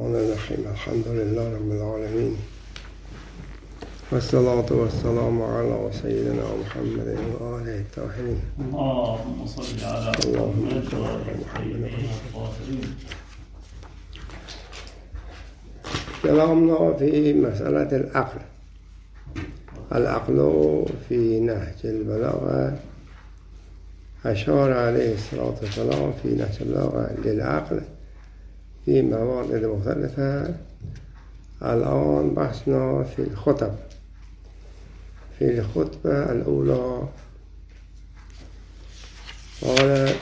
الرحيم الحمد لله رب العالمين والصلاة والسلام على سيدنا محمد وآله الطاهرين اللهم صل على محمد وآل محمد. كلامنا في مسألة العقل. العقل في نهج البلاغة أشار عليه الصلاة والسلام في نهج البلاغة للعقل في موارد مختلفة. الآن بحثنا في الخطب. في الخطبة الأولى قال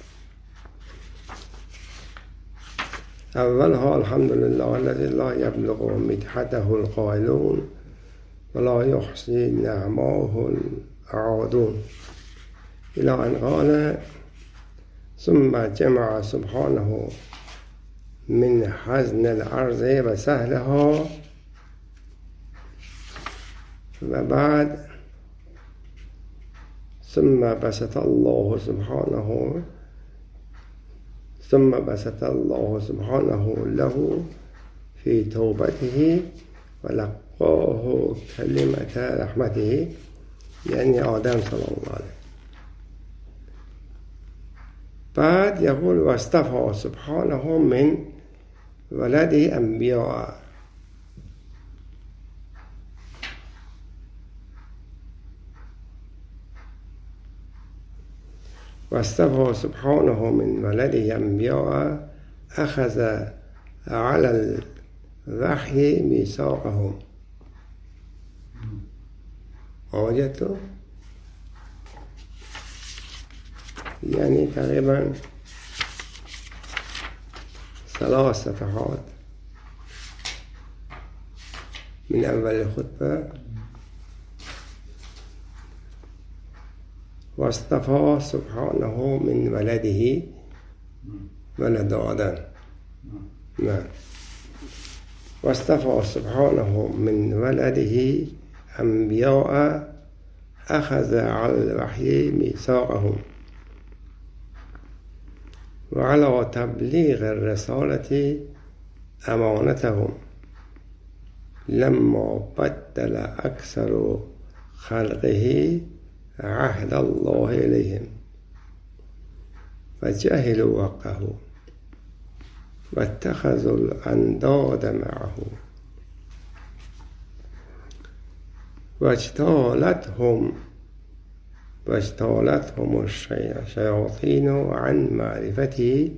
أولها الحمد لله الذي لا يبلغ مدحته القائلون ولا يحصي نعماه العادون، إلى أن قال ثم جمع سبحانه من حزن الأرض وسهلها، وبعد ثم بسط الله سبحانه له في توبته ولقاه كلمة رحمته، يعني آدم صلى الله عليه. بعد يقول واصطفى سبحانه من ولده أنبياء، واصطفى سبحانه من ولده أنبياء أخذ على الوحي ميثاقهم. وجدته يعني تقريبا 3 صفحات من أول الخطبة. واصطفى سبحانه من ولده ولد آدم. نعم. واصطفى سبحانه من ولده أنبياء أخذ على الوحي ميثاقهم وعلى تبليغ الرسالة أمانتهم لما بدل أكثر خلقه عهد الله إليهم وجهلوا حقه واتخذوا الأنداد معه واجتالتهم الشياطين عن معرفته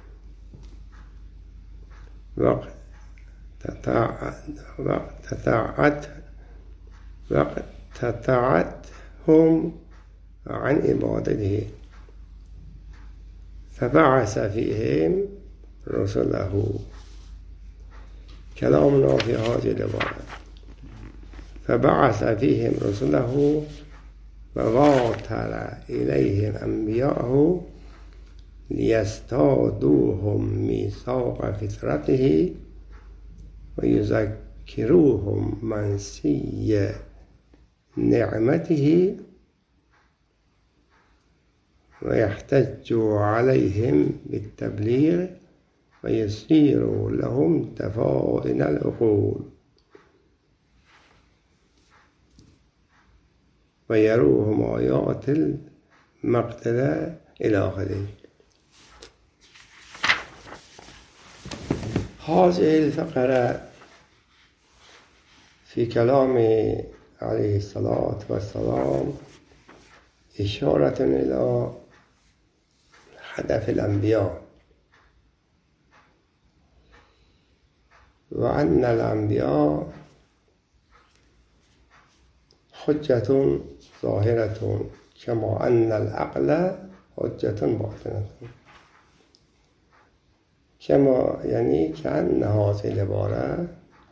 واقتطعتهم عن عبادته، فبعث فيهم رسله. كلامنا في هذه العبارة فبعث فيهم رسله وواتر إليهم أنبياءه ليستودوهم ميثاق فطرته ويذكروهم منسي نعمته ويحتجوا عليهم بالتبليغ ويصيروا لهم دفائن العقول ويروهم آيات المقتدى إلى آخره. هذه الفقرة في كلام عليه الصلاة والسلام إشارة إلى هدف الأنبياء، وأن الأنبياء حجة ظاهرة كما أن العقل حجة باطنة. كما يعني كأن هذه العبارة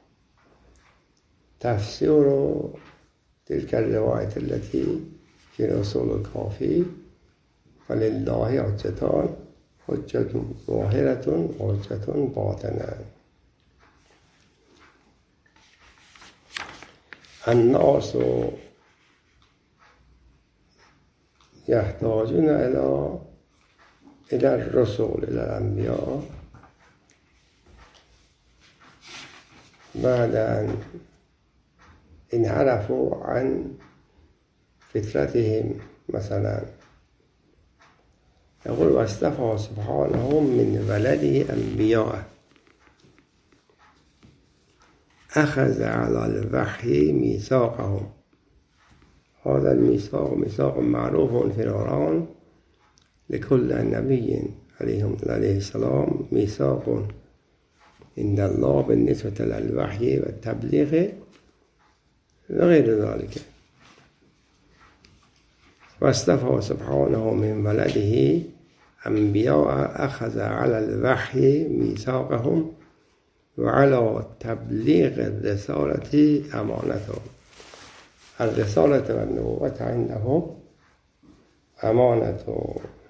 تفسير تلك الرواية التي في رسول الكافي فلله حجتان، حجة ظاهرة وحجة باطنة. الناس يحتاجون إلى الرسل، إلى الأنبياء، بعد أن انحرفوا عن فطرتهم مثلا. يقول واصطفى سبحانه من ولده أنبياء أخذ على الوحي ميثاقهم. هذا الميثاق ميثاق معروف في القرآن لكل نبي عليه السلام ميثاق عند الله بالنسبة للوحي والتبليغ وغير ذلك. واصطفى سبحانه من ولده أنبياء أخذ على الوحي ميثاقهم وعلى تبلیغ الرسالة أمانتهم. الرسالة والنبوة عنده أمانة.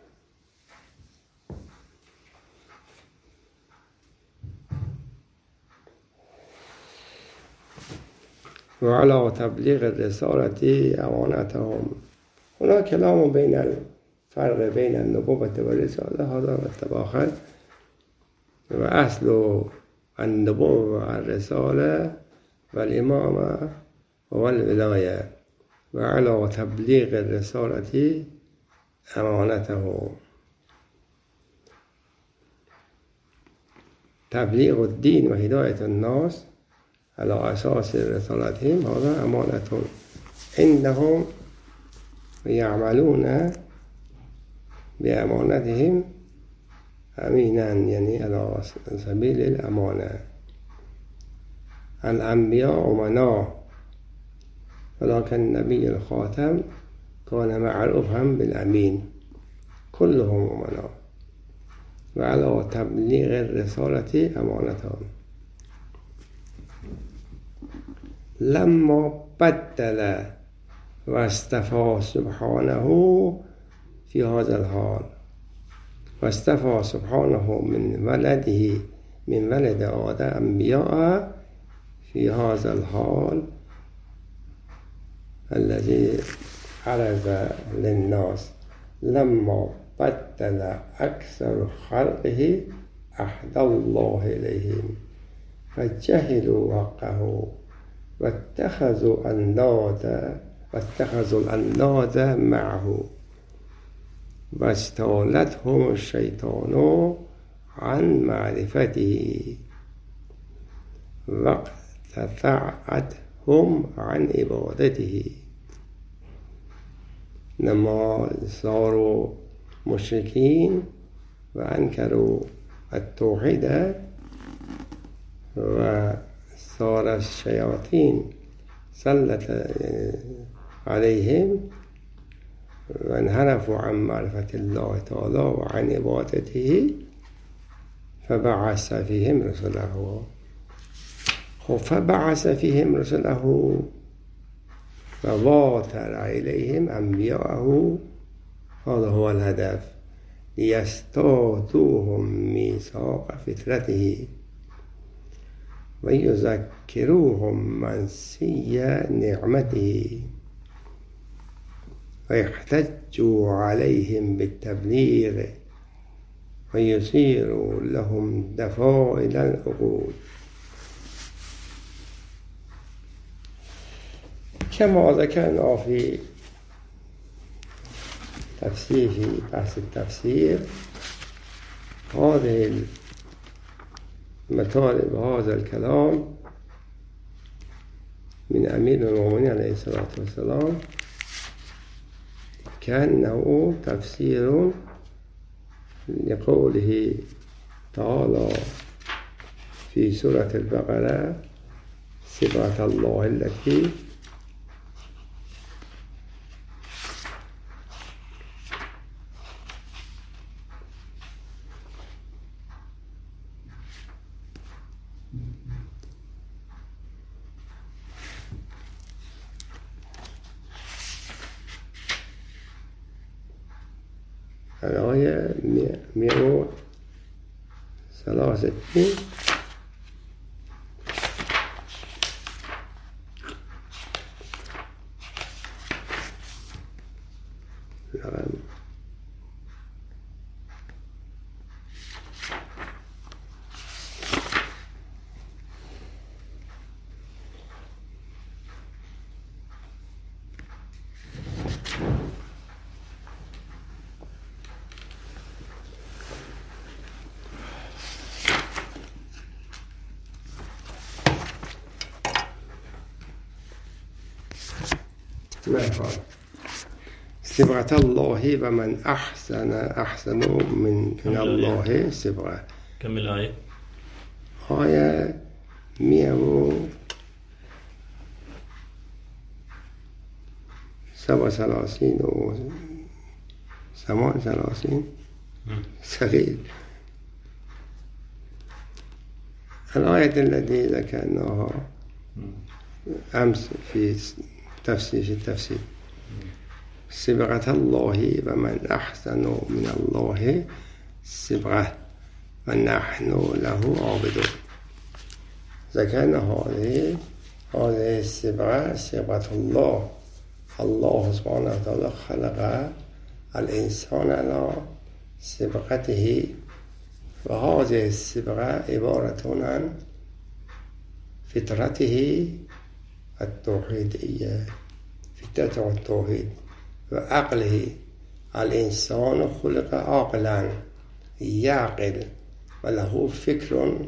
وعلى تبلیغ الرسالة أمانتهم. هناك كلام بين الفرق بين النبوة والرسالة هذا التباخر. وأصل النبوة والرسالة والإمامة والولاية. وعلى تبلیغ الرسالة أمانته. تبلیغ الدين وهداية الناس على أساس رسالتهم هذا أمانة عندهم ويعملون بأمانتهم أمينا، يعني على سبيل الأمانة. الأنبياء أمناء، ولكن النبي الخاتم كان معروفا بالأمين. كلهم أمناء. وعلى تبلیغ الرسالة أمانتهم. لما بدل واصطفى سبحانه في هذا الحال. واصطفى سبحانه من ولد آدم أنبياء في هذا الحال الذي عرض للناس. لما بدل أكثر خلقه عهد الله إليهم فجهلوا حقه واتخذوا الأنداد معه واستولتهم الشيطان عن معرفته واقتطعتهم عن عبادته. لما صاروا مشركين وأنكروا التوحيد وصار الشياطين سلط عليهم وانحرفوا عن معرفة الله تعالى وعن عبادته فبعث فيهم رسله. فبعث فيهم رسله وواتر إليهم أنبياءه. هذا هو الهدف، ليستعطوهم ميثاق فطرته ويذكروهم منسي نعمته ويحتجوا عليهم بالتبليغ ويصيروا لهم دفائل العقول. كما ذكرنا في بحث التفسير، هذه المطالب هذا الكلام من أمير المؤمنين عليه الصلاة والسلام كأنه تفسير لقوله تعالى في سورة البقرة: صفات الله التي الآية 163. نعم. صبغة الله ومن أحسن من الله صبغة. كم الآية؟ آية 137 و 38 صغير. الآية التي ذكرناها أمس في التفسير صبغة الله ومن أحسن من الله صبغة ونحن له عابدون. ذكرنا هذه الصبغة صبغة الله. الله سبحانه وتعالى خلق الإنسان على صبغته، وهذه الصبغة عبارة عن فطرته التوحيدية، فطرة التوحيد، وعقله. الإنسان خلق عاقلا يعقل وله فكر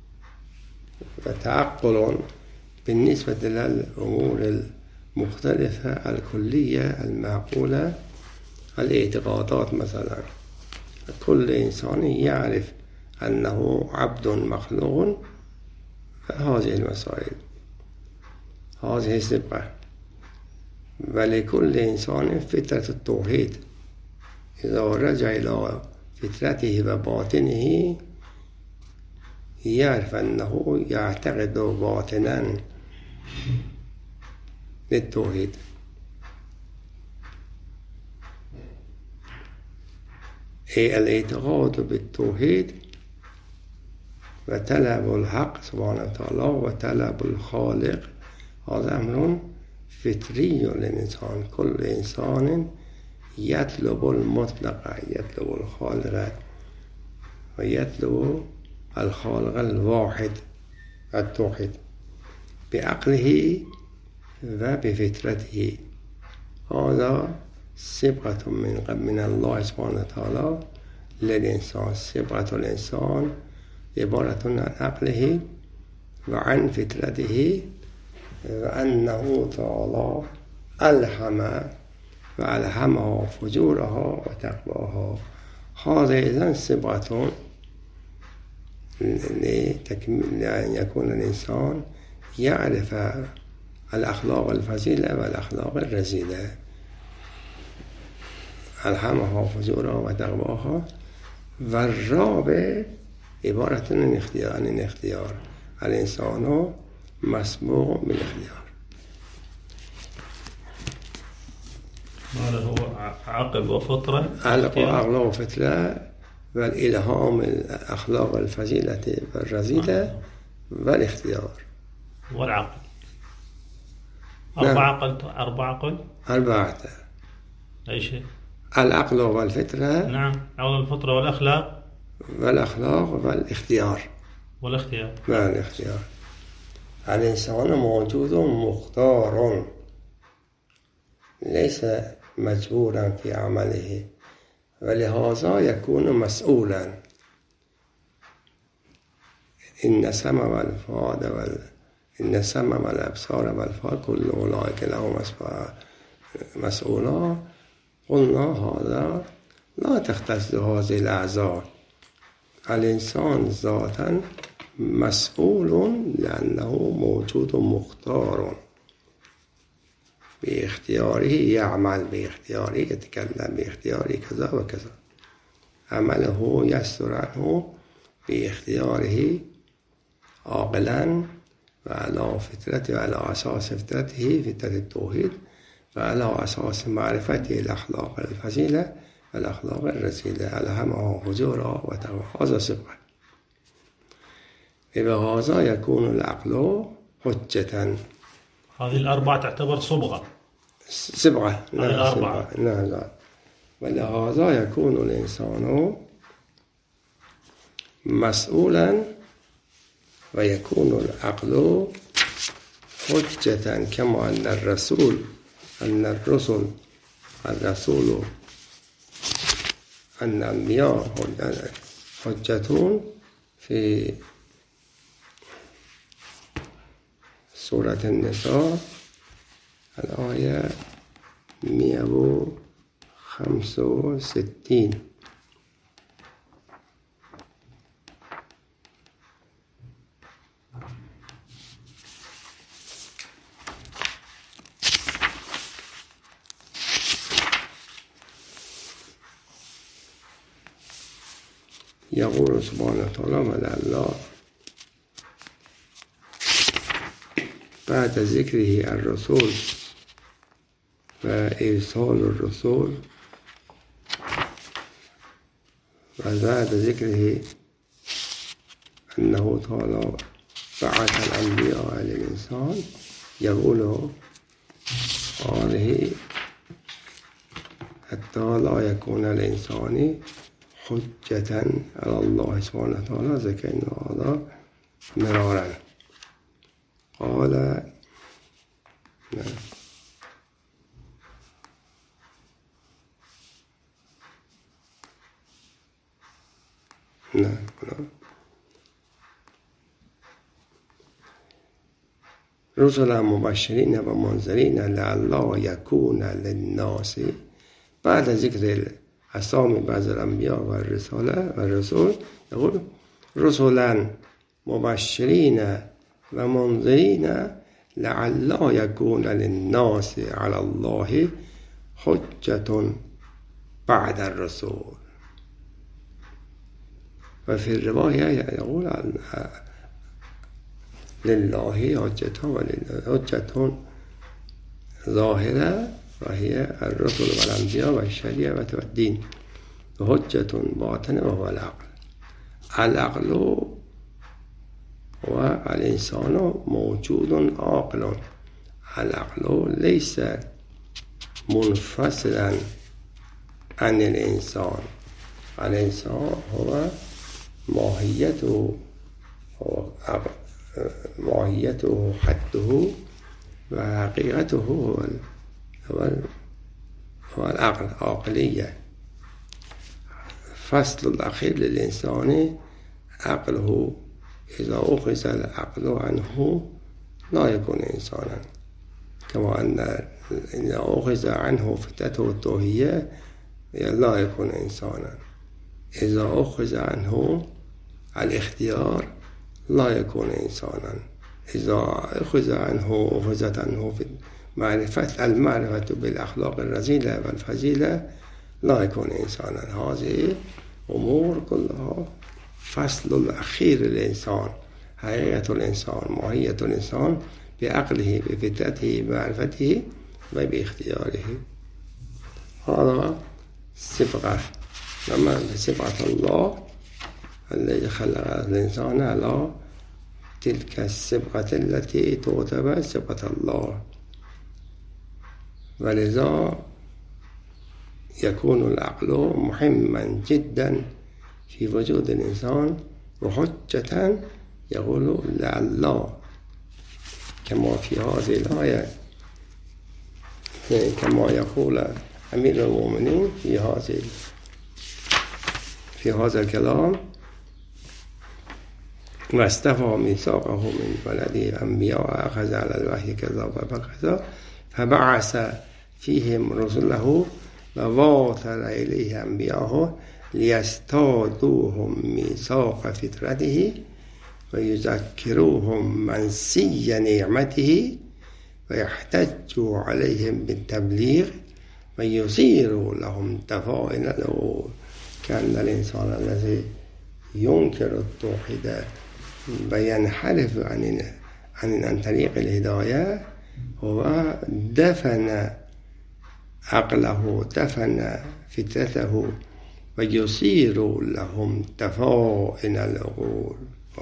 وتعقل بالنسبة للأمور المختلفة الكلية المعقولة، الاعتقادات مثلا. كل إنسان يعرف أنه عبد مخلوق، هذه المسائل، هذه الصبغة. ولكل إنسان فطرة التوحيد، إذا رجع إلى فطرته وباطنه يعرف أنه يعتقد باطنا للتوحيد. الاعتقاد بالتوحيد وطلب الحق سبحانه وتعالى وطلب الخالق، هذا أمر فطري للإنسان. كل إنسان يطلب المطلق، يطلب الخالق ويطلب الخالق الواحد التوحيد بعقله وبفطرته. هذا صبغة من الله سبحانه وتعالى للإنسان. صبغة الإنسان عبارة عن عقله وعن فطرته، وأنه تعالى ألهمها فجورها وتقواها. هذا إذن صبغة لأن يكون الإنسان يعرف الأخلاق الفضيلة والأخلاق الرذيلة. ألهمها فجورها وتقواها. والرابع عبارة عن اختيار. الإنسان مسبوق بالاختيار. هذا هو عقل وفطرة. عقل وفطرة والإلهام الأخلاق الفضيلة والرذيلة والاختيار والعقل. أربعة. أي شيء؟ العقل والفطرة. نعم، عقل والفطرة والأخلاق والاختيار. الإنسان موجود مختار، ليس مجبورا في عمله، ولهذا يكون مسؤولا. إن السمع والأبصار والفؤاد كل أولئك له مسؤولا. قلنا هذا لا تختص هذه الأعضاء. الإنسان ذاتا مسؤول لأنه موجود مختار، باختياره يعمل، باختياره يتكلم، باختياره كذا وكذا. عمله يسر عنه باختياره عاقلا وعلى فطرته وعلى أساس فطرته فطرة التوحيد، وعلى أساس معرفته الأخلاق الفضيلة والأخلاق الرذيلة. ألهمها فجورها وتقواها. هذا صبغة. بهذا يكون العقل حجة. هذه الأربعة تعتبر صبغة. نعم. ولهذا يكون الإنسان مسؤولا، ويكون العقل حجة، كما أن الرسول أن الأنبياء حجة في سورة النساء الآية 165. يقول سبحانه وتعالى الله بعد ذكره الرسول وإرسال الرسول وبعد ذكره أنه تعالى بعث الأنبياء للإنسان يقول هذه حتى لا يكون الإنسان حجة على الله سبحانه وتعالى ذكرنا هذا مرارا. قال نعم رسلا مبشرين ومنذرين لئلا يكون للناس بعد ذكر أسامي بعض الأنبياء والرسول يقول رسلا مبشرين ومنذرين لئلا يكون للناس على الله حجة بعد الرسول. وفي الرواية يقول لله حجة ظاهرة وهي الرسل والأنبياء والشريعة والدين، وحجة باطنة وهو العقل. العقل والإنسان موجود عاقل. العقل ليس منفصلا عن الإنسان. الإنسان هو ماهيته حده وحقيقته هو العقل، عقلية. فصل الأخير للإنسان عقله، إذا أخذ العقل عنه لا يكون إنسانا، كما أن إذا أخذ عنه فطرته التوحيدية لا يكون إنسانا. إذا أخذ عنه الاختيار لا يكون إنسانا. إذا أخذت عنه في المعرفة بالأخلاق الرذيلة والفضيلة لا يكون إنسانا. هذه أمور كلها فصل الأخير للإنسان، حقيقة الإنسان، ماهية الإنسان بعقله بفطرته بمعرفته وباختياره. هذا صفقة، لما صفقة الله الذي خلق الإنسان على تلك الصبغة التي تعتبر صبغة الله، ولذا يكون العقل مهما جدا في وجود الإنسان وحجة يقول لله، كما في هذه الآية، كما يقول أمير المؤمنين في هذا الكلام: واستفى ميثاقه من ولده أنبياء أخذ على الوحي كذا وكذا فبعث فيهم رسله وواتر إليه أنبياءه ليستادوهم ميثاق فطرته ويذكروهم منسي نعمته ويحتجوا عليهم بالتبليغ ويصيروا لهم دفائن الأمور. كان الإنسان الذي ينكر التوحيد وينحرف عن طريق الهداية هو دفن عقله، دفن فطرته، ويصير لهم دفائن العقول.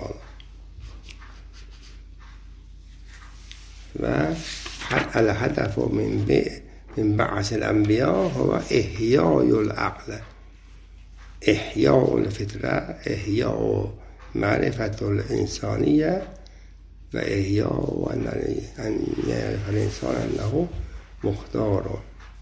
والهدف من بعث الأنبياء هو إحياء العقل، إحياء الفطرة، إحياء معرفة الإنسانية، وإحياء أن يعرف الإنسان أنه مختار.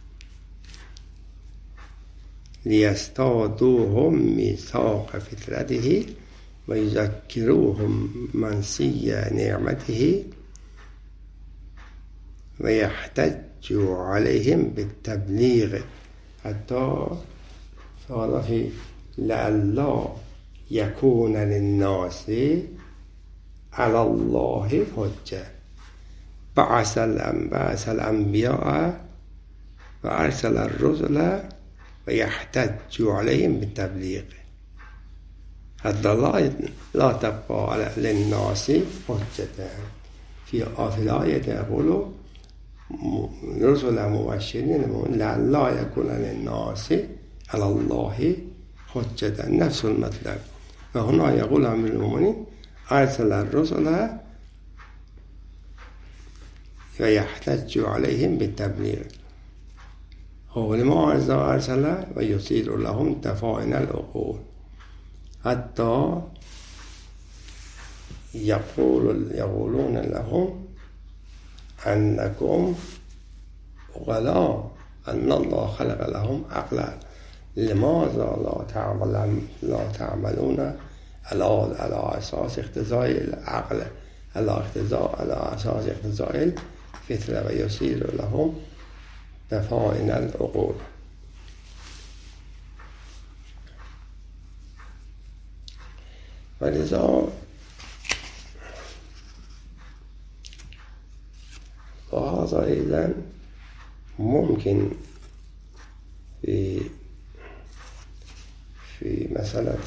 ليستادوهم ميثاق فطرته ويذكروهم منسي نعمته ويحتج عليهم بالتبليغ. حتى هذا في لئلا يكون للناس على الله حجة. بعث الأنبياء وأرسل الرسل ويحتج عليهم بالتبليغ حتى لا تبقى للناس حجة. في الآية يقول رسل مبشرين لا يكون للناس على الله حجة، نفس المطلب. وهنا يقول أمير المؤمنين أرسل الرسل ويحتج عليهم بالتبليغ. هو لما أرسل ويصير لهم تفاؤل العقول حتى يقولون لهم أنكم غلاء، أن الله خلق لهم عقلا، لماذا لا تعملون على أساس اقتضاء العقل، على أساس اقتضاء الفطرة، ويصير لهم تفاؤل العقول. ولذا وهذا أيضا ممكن في مسألة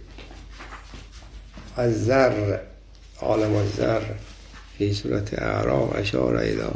الذر، عالم الذر في سورة أعراف أشار إلى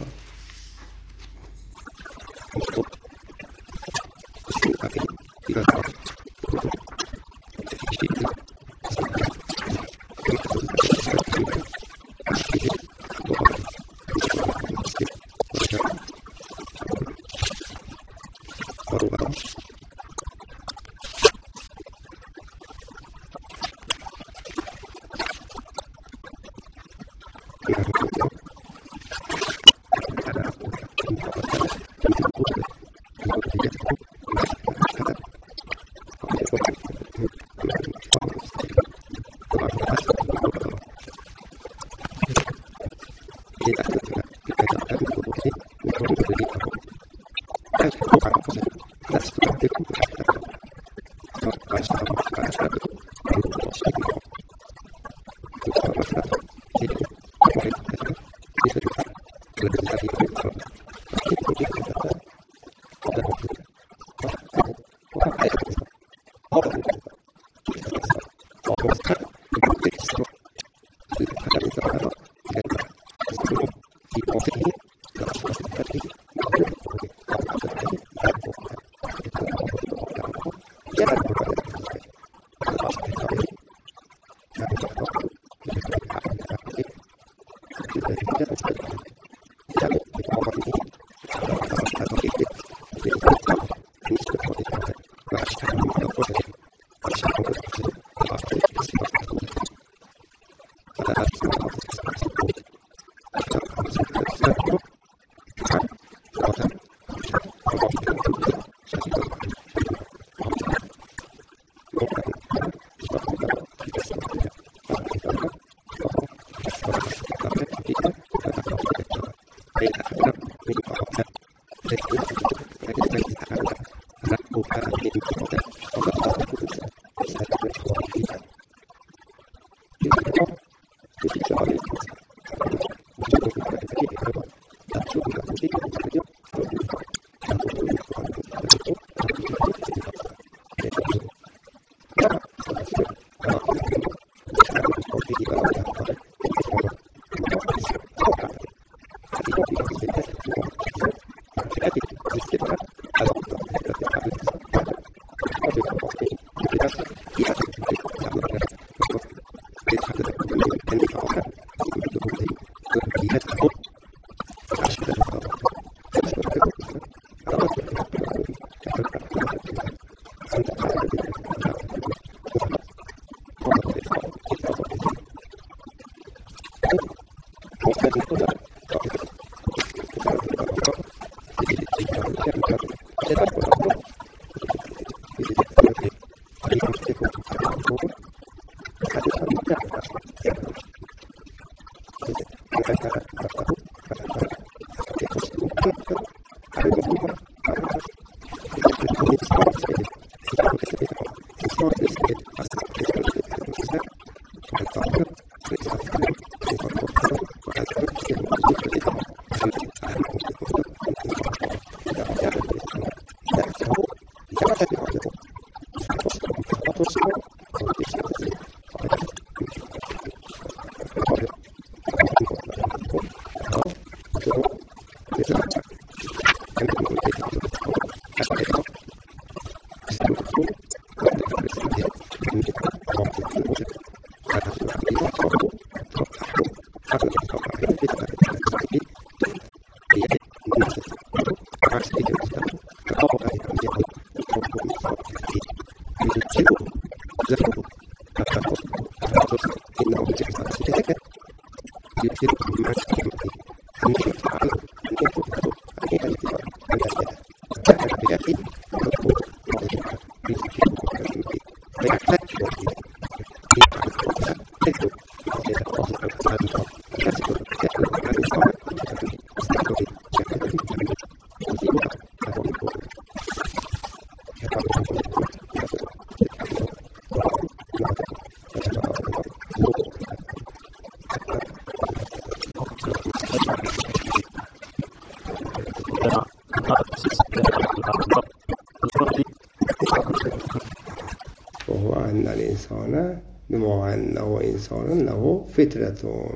وهو أن الإنسان بما أنه إنسان له فطرة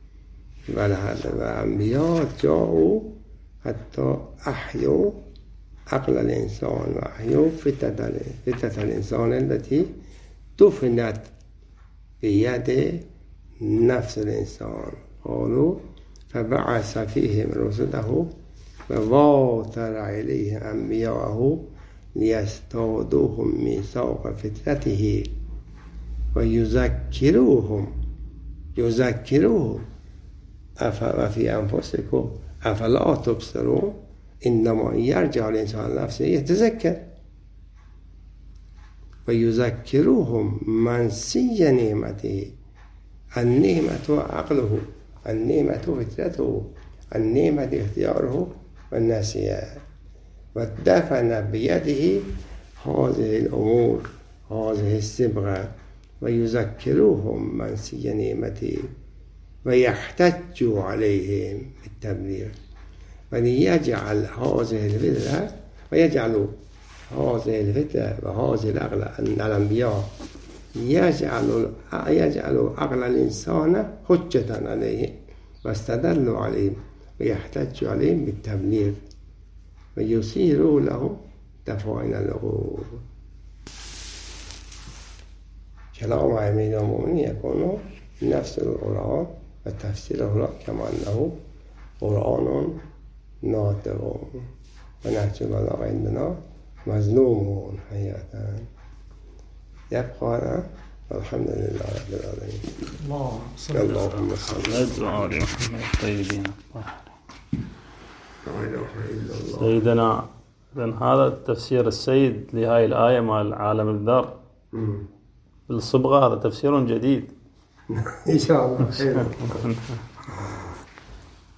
والأنبياء جاءوا حتى أحيوا عقل الإنسان وأحيوا فطرة الإنسان التي دفنت بيد نفس الإنسان. قالوا فبعث فيهم رسله وواتر إليهم أنبياءه ليستودوهم ميثاق فطرته ويذكروهم وفي أنفسكم أفلا تبصرون. إنما يرجع الإنسان نفسه يتذكر ويذكروهم منسي نعمته. النعمة عقله، النعمة فطرته، النعمة اختياره والنسي، ودفن بيده هذه الأمور هذه الصبغة ويذكروهم منسي نعمته ويحتج عليهم بالتبليغ وليجعل هذه الفترة ويجعل هذه الفترة وهذه الأنبياء يجعل عقل الإنسان حجة عليه واستدلوا عليه ويحتج عليهم بالتبليغ ويصيروا له دفاعن العقول. كلام أمير المؤمنين يكون نفس القرآن وتفسيره كما أنه قرآن ناطق ونهج البلاغة عندنا مظلوم حقيقة. يبقى والحمد لله رب العالمين. اللهم صل على محمد الطيبين سيدنا. إذن هذا التفسير السيد لهاي الآية مال عالم الذر بالصبغة، هذا تفسير جديد إن شاء الله خير.